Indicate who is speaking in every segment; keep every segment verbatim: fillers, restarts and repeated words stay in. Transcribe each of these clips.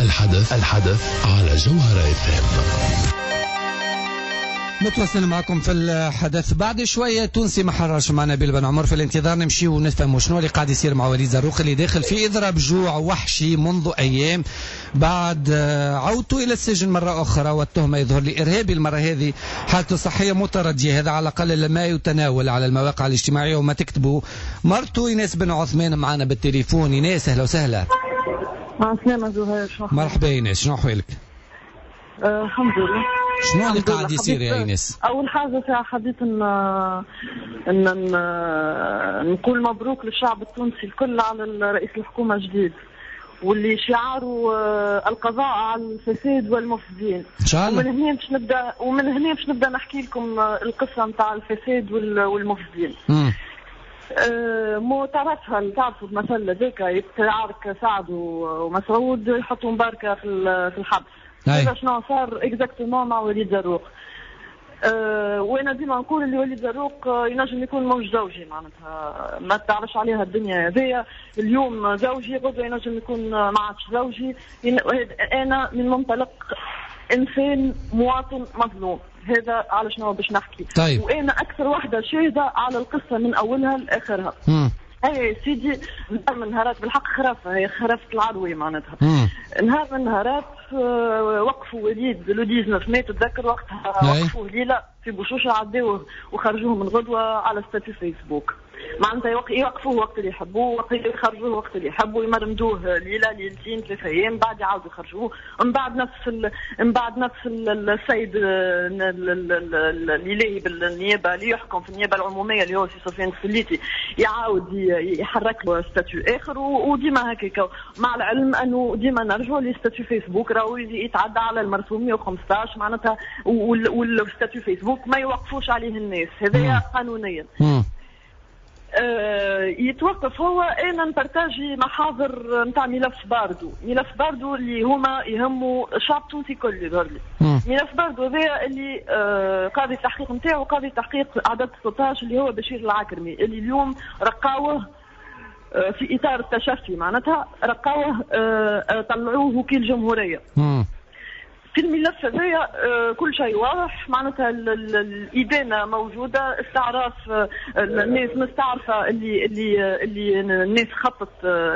Speaker 1: الحدث الحدث على جوهرة اف ام.
Speaker 2: نتواصل معكم في الحدث بعد شوية. تونسي ما حررش معنا نبيل بن عمر. في الانتظار نمشي ونفهم شنو اللي قاعد يصير مع وليد زروق اللي داخل في إضراب جوع وحشي منذ أيام بعد عودته إلى السجن مرة أخرى، والتهمة يظهر لي إرهابي المرة هذه، حالته الصحية متردية. هذا على الأقل ما يتناول على المواقع الاجتماعية وما تكتبه مرته ايناس بن عثمان معنا بالتليفون. ايناس أهلا وسهلا.
Speaker 3: مع السلامة زهير.
Speaker 2: مرحبا ايناس، شنو أحوالك؟
Speaker 3: أه الحمد لله.
Speaker 2: شنو اللي قاعد يصير يا ايناس؟
Speaker 3: اول حاجه ساعه حبيت ان ان, إن نقول مبروك للشعب التونسي الكل على رئيس الحكومه الجديد، واللي شعاره القضاء على الفساد والمفسدين
Speaker 2: ان شاء الله.
Speaker 3: ومن هنا باش نبدا ومن هنا باش نبدا نحكي لكم القصه نتاع الفساد والمفسدين.
Speaker 2: امم
Speaker 3: أه مو تعرفها تعرفوا المثل ذاك يتعارك سعد ومسعود يحطوا مباركه في الحبس. هذا شنو صار اكزاكتومون مع وليد زروق. أه وانا ديما نقول اللي وليد زروق ينجم يكون موج زوجي، معناتها ما تعرفش عليها الدنيا هذيا. اليوم زوجي غدوه ينجم يكون ما عادش زوجي. انا من منطلق انسان مواطن مظلوم، هذا على شنو باش نحكي.
Speaker 2: طيب.
Speaker 3: وانا اكثر واحده شاهده على القصه من اولها لاخرها.
Speaker 2: امم
Speaker 3: هي سيدي نهار من نهارات بالحق خرافه، هي خرافه العروي معناتها.
Speaker 2: مم.
Speaker 3: نهار من نهارات وقفوا وليد لو تسعطاش ماي تتذكر وقتها وقفوا ليله في بوشوشه عداوه وخرجوه من غدوه على ستاتيو فيسبوك. معناتها يوقفوه وقت اللي يحبوه، وقت اللي يخرجوه وقت اللي يحبوا، يمرمدوه ليله ليلتين ثلاثة ايام بعد يعاودوا يخرجوه. من بعد نفس ال... من بعد نفس السيد الالهي بالنيابه اللي يحكم في النيابه العموميه اللي هو سي سفيان السليتي يعاود يحرك له ستاتيو اخر، وديما هكاك. مع العلم انه ديما نرجعوا لستاتيو فيسبوك راهو يتعدى على المرسوم مية وخمسطاش معناتها، والستاتيو فيسبوك ما يوقفوش عليه الناس، هذايا قانونيا. آه يتوقف هو. انا نبارتاجي محاضر نتاع ملف باردو، ملف باردو اللي هما يهموا الشعب التونسي كل يظهر لي. ملف باردو هذا اللي آه قاضي التحقيق نتاعو قاضي التحقيق عدد ستطاش اللي هو بشير العكرمي، اللي اليوم رقاوه آه في اطار التشفي، معناتها رقاوه آه طلعوه وكيل جمهوريه. مم. في الملف هذايا آه كل شيء واضح، معناتها الإدانة موجودة، استعراف آه الناس مستعرفة اللي اللي اللي الناس خطت آه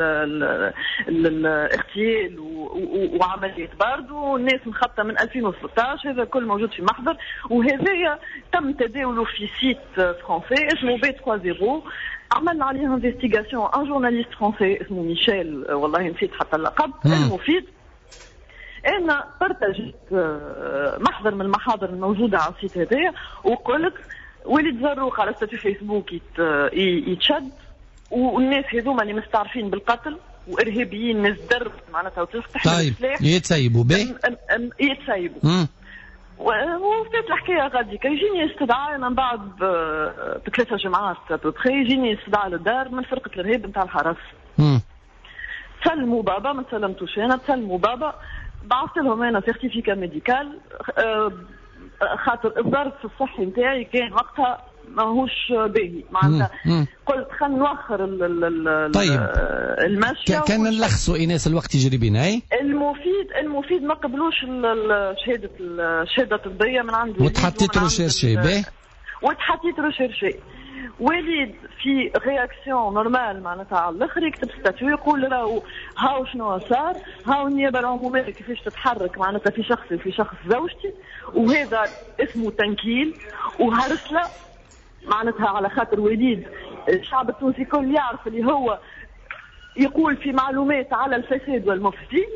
Speaker 3: الاغتيال وعملية باردو، والناس مخطة من ألفين وستطاش، هذا كل موجود في محضر. وهذايا تم تداوله في سيت فرنسي اسمه بي ثلاثة صفر، عملنا عليه انفستيغاسيون ان جورناليست فرنسي اسمه ميشيل، والله نسيت حتى اللقب المفيد. انا بارتاجيت محضر من المحاضر الموجوده على السيت هذايا، وقلت وليد زروق على ستاتيو فيسبوك يتشد، والناس هذوما اللي مستعرفين بالقتل وارهابيين ناس درب معناتها وتفتح
Speaker 2: السلاح. طيب يتسيبوا به
Speaker 3: يتسيبوا. وفات الحكايه غادي كيجيني استدعاء انا بعد بثلاثه جمعات بخي، يجيني استدعاء للدار من فرقه الارهاب نتاع الحرس. تسلموا بابا، ما تسلمتوش انا، تسلموا بابا. بعثت لهم انا سيرتيفيكا ميديكال خاطر الظرف الصحي نتاعي كان وقتها ماهوش باهي، معناتها قلت خلينا نوخر
Speaker 2: طيب
Speaker 3: المشي.
Speaker 2: كان نلخصوا ايناس الوقت يجري بينا. اي
Speaker 3: المفيد المفيد ما قبلوش شهاده الشهاده الطبيه من عند وليد،
Speaker 2: وتحطيت روشيرشي به
Speaker 3: وتحطيت روشيرشي. وليد في رياكسيون نورمال معناتها على الاخر يكتب ستاتيو يقول راهو هاو شنو صار، هاو النيابه العموميه كيفاش تتحرك معناتها في شخصي وفي شخص زوجتي، وهذا اسمه تنكيل وهرسله معناتها على خاطر وليد الشعب التونسي كل يعرف اللي هو يقول في معلومات على الفساد والمفسدين.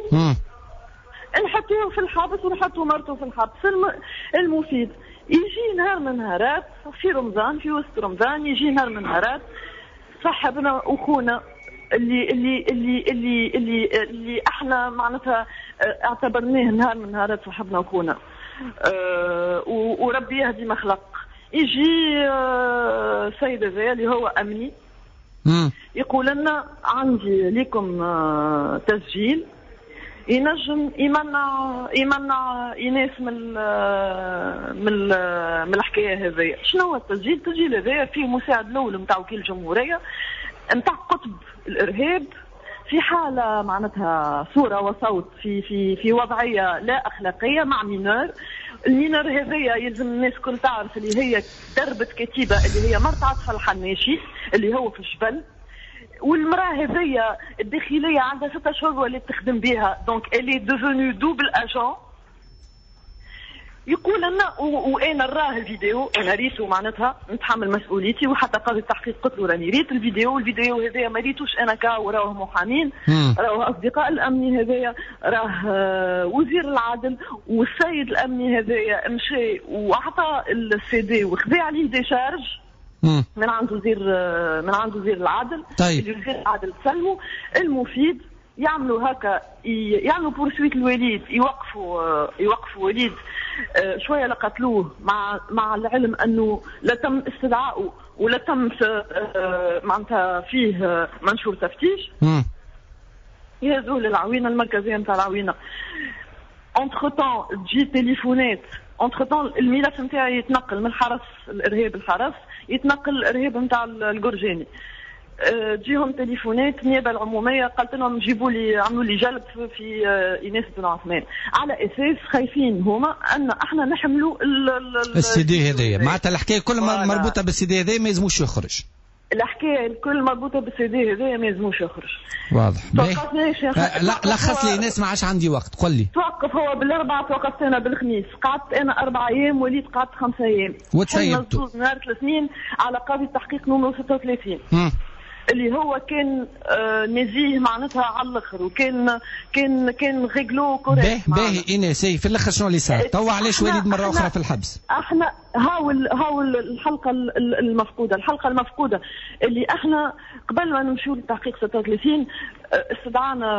Speaker 3: نحطوه في الحبس ونحطوا مرته في الحبس. المفيد يجي نهار من نهارات في رمضان، في وسط رمضان يجي نهار من نهارات صاحبنا واخونا اللي اللي اللي اللي اللي, اللي احنا معناتها اعتبرناه نهار من نهارات صاحبنا واخونا أه وربي يهدي ما خلق، يجي أه سيد زي اللي هو امني يقول لنا عندي لكم أه تسجيل ينجم يمنع يمنع ايناس من من من الحكايه هذه. شنو هو التسجيل؟ التسجيل هذا فيه مساعد الاول نتاع وكيل الجمهوريه نتاع قطب الارهاب في حالة معناتها صورة وصوت في في في وضعية لا أخلاقية مع مينور. المينور هذيا يلزم الناس كل تعرف اللي هي دربت كتيبة اللي هي مرت عطف الحناشي اللي هو في الجبل، والمراه هذيا الداخلية عندها ستة شهور ولات تخدم بها، دونك الي دوفونو دوبل اجون. يقول لنا وانا نراه الفيديو، انا ريتو معناتها نتحمل مسؤوليتي، وحتى قاضي التحقيق قلت له راني ريت الفيديو، والفيديو هذايا ما ريتوش انا كا وراوه محامين، راهو اصدقاء الامني هذايا، راه وزير العدل والسيد الامني هذايا مشى واعطى السي دي وخذا عليه ديشارج من عند وزير من عند وزير العدل.
Speaker 2: طيب
Speaker 3: وزير العدل تسلموا المفيد يعملوا هكا، يعملوا بورسويت الوليد، يوقفوا يوقفوا وليد شويه لقتلوه، مع مع العلم انه لا تم استدعائه ولا تم معناتها فيه منشور تفتيش. يهزوه للعوينه المركزيه نتاع العوينه. انتر طون تجي تليفونات، انتر طون الملف نتاعي يتنقل من الحرس الارهاب الحرس يتنقل الارهاب نتاع الجرجاني. تجيهم تليفونات النيابه العموميه قالت لهم جيبوا لي عملوا لي جلب في ايناس بن عثمان، على اساس خايفين هما ان احنا نحملوا
Speaker 2: السي دي هذايا. معناتها الحكايه كل مربوطه بالسي دي هذايا ما يلزموش يخرج.
Speaker 3: الحكايه الكل مربوطه بالسي دي هذايا ما يلزموش يخرج.
Speaker 2: واضح. لا لخص لي ناس ما عادش عندي وقت، قل لي.
Speaker 3: توقف هو بالاربعاء، توقفت انا بالخميس، قعدت انا اربع ايام، وليد قعدت خمسة ايام.
Speaker 2: وتسيبتوا
Speaker 3: نهار الاثنين على قاضي التحقيق نمرو ستة وثلاثين.
Speaker 2: امم
Speaker 3: اللي هو كان آه نزيه معناتها على الاخر، وكان كان كان ريغلو كوريكت.
Speaker 2: باهي باهي ايناس في الاخر شنو اللي صار؟ توا علاش وليد مره اخرى في الحبس؟
Speaker 3: احنا هاو هاو الحلقه المفقوده، الحلقه المفقوده اللي احنا قبل ما نمشيو للتحقيق ستة وثلاثين استدعانا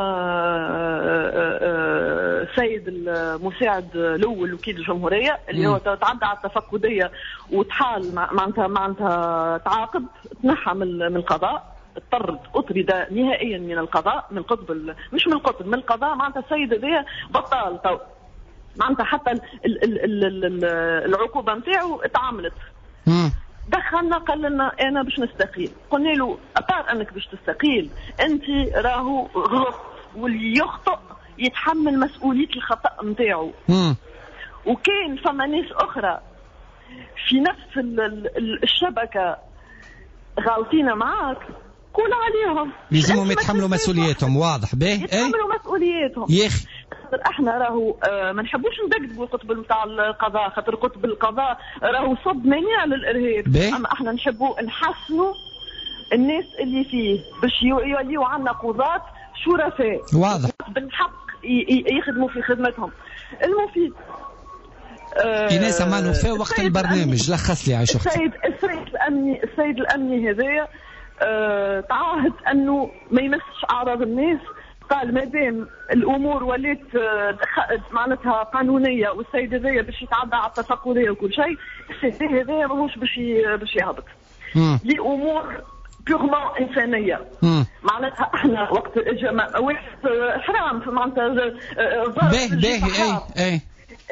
Speaker 3: السيد المساعد الاول وكيل الجمهوريه اللي هو تعدى على التفقديه وتحال معناتها معناتها تعاقب، تنحى من القضاء، اضطرد اطرد نهائيا من القضاء، من القطب مش من القطب من القضاء. معناتها السيد هذايا بطال تو، معناتها حتى ال ال ال ال ال العقوبه نتاعو اتعاملت. دخلنا قال لنا انا باش نستقيل، قلنا له ابار انك باش تستقيل انت راهو غلط، واللي يخطئ يتحمل مسؤوليه الخطا نتاعو. وكاين فما ناس اخرى في نفس الشبكه غالطين معاك، قول عليهم
Speaker 2: لازمهم يتحملوا مسؤوليتهم. واضح. باهي
Speaker 3: يتحملوا مسؤوليتهم
Speaker 2: يا اخي.
Speaker 3: احنا راهو آه ما نحبوش ندقدقوا القطب نتاع القضاء، خاطر قطب القضاء راهو صب منيع للارهاب، اما احنا نحبوا نحسنوا الناس اللي فيه باش يوليوا عندنا قضاة شرفاء
Speaker 2: واضح
Speaker 3: بالحق يخدموا في خدمتهم. المفيد
Speaker 2: آه ايناس امان وفاء وقت البرنامج لخص لي عايش اختي.
Speaker 3: السيد السيد الامني السيد الامني هذايا آه تعهد انه ما يمسش اعراض الناس، قال ما دام الامور ولات معناتها قانونيه والسيد هذايا باش يتعدى على التفقديه وكل شيء، السيد هذايا ماهوش باش باش يهبط لامور بيغمون انسانيه. معناتها احنا وقت اجى واحد حرام معناتها
Speaker 2: باهي باهي اي اي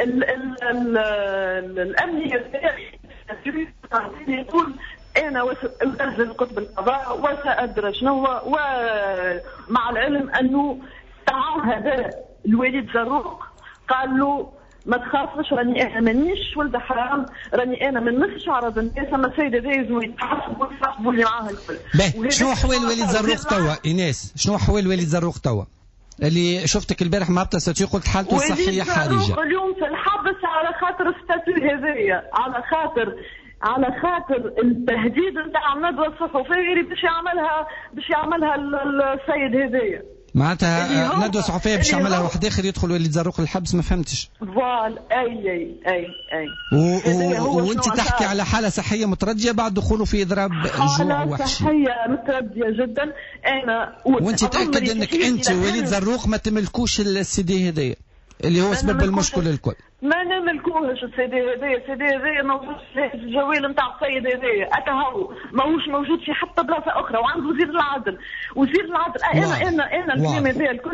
Speaker 3: الامني يقول انا وانزل قطب القضاء وسادرى شنو، ومع العلم انه تعاهد الوليد زروق قال له ما تخافش، راني انا مانيش ولد حرام، راني انا ما نمسش عرض الناس، اما السيد هذا لازم يتحاسب ويحاسبوا اللي معاه الكل.
Speaker 2: شنو احوال وليد زروق توا ايناس؟ شنو احوال وليد زروق توا؟ اللي شفتك البارح مع بتستي قلت حالته الصحيه حرجه.
Speaker 3: اليوم في الحبس على خاطر الستاتيو هذايا، على خاطر على خاطر التهديد نتاع الندوه الصحفيه باش يعملها باش يعملها السيد هذايا.
Speaker 2: معناتها ندوه صحفيه باش يعملها واحد اخر يدخل وليد زروق الحبس، ما فهمتش.
Speaker 3: فوالا اي اي اي اي
Speaker 2: وانت تحكي على حاله صحيه مترديه بعد دخوله في اضراب جوع وحشي.
Speaker 3: حاله صحيه مترديه جدا. انا
Speaker 2: وانت تاكد انك انت وليد زروق ما تملكوش السي دي هذايا اللي هو سبب المشكله الكل؟
Speaker 3: ما نملكوهش السيدي هذايا، السيدي هذايا موجود في الجوال نتاع السيد هذايا، اتا هو ماهوش موجود في حتى بلاصه اخرى، وعند وزير العدل. وزير العدل انا انا انا الكلام هذايا الكل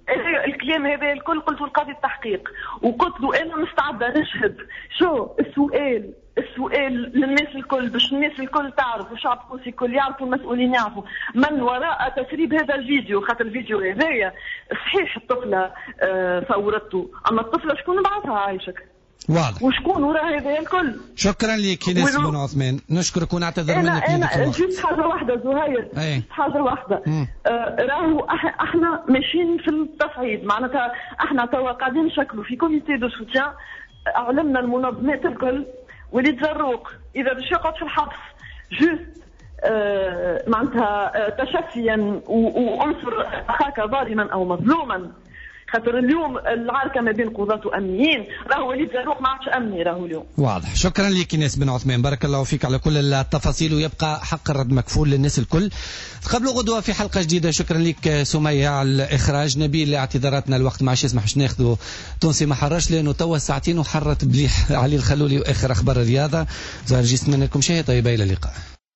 Speaker 3: الكلام هذا الكل قلته لقاضي التحقيق، وقلت له انا مستعده نشهد. شو السؤال السؤال للناس الكل باش الناس الكل تعرف والشعب التونسي الكل يعرفوا المسؤولين يعرفوا من وراء تسريب هذا الفيديو، خاطر الفيديو هذايا صحيح الطفله آه صورته، اما الطفله شكون بعثها عايشك؟
Speaker 2: واضح.
Speaker 3: وشكون وراء هذا الكل؟
Speaker 2: شكرا لك ايناس بن عثمان، نشكرك ونعتذر
Speaker 3: أنا
Speaker 2: منك.
Speaker 3: انا جيت حاجه واحده زهير،
Speaker 2: أي.
Speaker 3: حاجه واحده آه راهو احنا ماشيين في التصعيد، معناتها احنا توا قاعدين نشكلوا في كوميتي دو سوتيان، علمنا المنظمات الكل وليد زروق اذا باش يقعد في الحبس جوست آه معناتها آه تشفيا وانصر اخاك ظالما او مظلوما، خاطر اليوم العركه ما بين قضاة وامنيين، راهو وليد زروق ما عادش امني راهو اليوم.
Speaker 2: واضح. شكرا لك ايناس بن عثمان، بارك الله فيك على كل التفاصيل، ويبقى حق الرد مكفول للناس الكل. قبل غدوه في حلقه جديده. شكرا لك سميه على الاخراج. نبيل اعتذاراتنا الوقت ما عادش يسمح باش ناخذوا تونسي ما حرش لانه توا ساعتين وحرت بليح علي الخلولي واخر اخبار الرياضه. زهر جيت نتمنى لكم شيء طيبه، الى اللقاء.